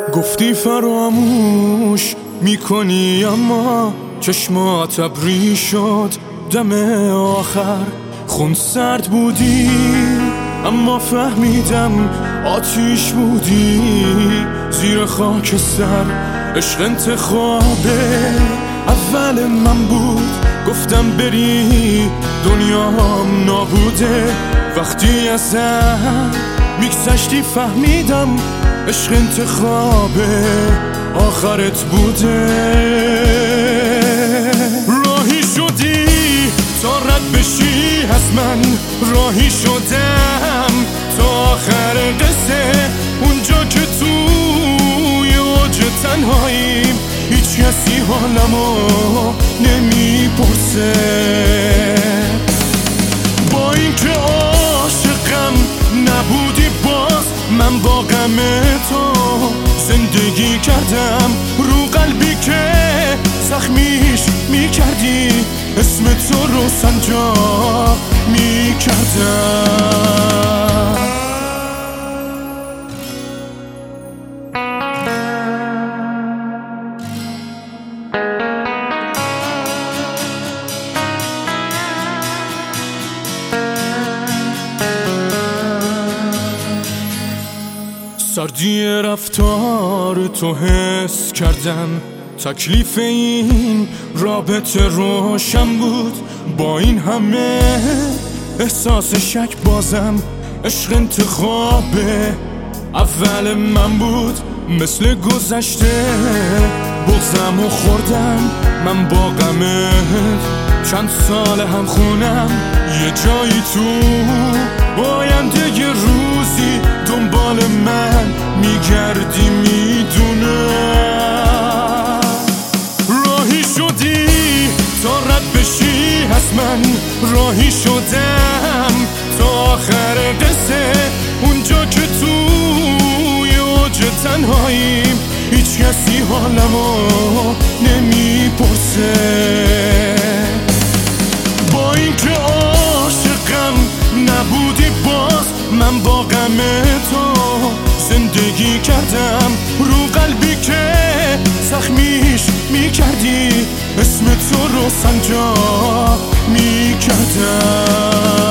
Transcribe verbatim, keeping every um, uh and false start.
گفتی فراموش میکنی اما چشمات ابری شد دم آخر. خون سرد بودی اما فهمیدم آتیش بودی زیر خاک سر. عشق انتخابه اول من بود، گفتم بری دنیام نابوده. وقتی ازم میگذشتی فهمیدم عشق انتخابه آخرت بوده. راهی شدی تا رد بشی از من، راهی شدم تا آخر قصه. اونجا که توی اوج تنهاییم هیچ کسی حالمو نمیپرسه. با اینکه عاشقم نبودی باز من با غم تو زندگی کردم. رو قلبی که زخمیش میکردی اسم تو رو سنجا میکردم. سردی رفتار تو حس کردم، تکلیف این رابطه روشن بود. با این همه احساس شک بازم عشق انتخابه اول من بود. مثل گذشته بغضم و خوردم من با غمت چند سال هم خونم. یه جایی تو آینده یه روزی دنبال من میگردی میدونم. راهی شدی تا رد بشی از من، راهی شدم تا آخر قصه. اونجا که توی اوج تنهاییم هیچ کسی حالمو نمیپرسه. با اینکه عاشقم نبودی باز من با غم تو زندگی کردم. رو قلبی که زخمیش میکردی اسم تو رو سنجا میکردم.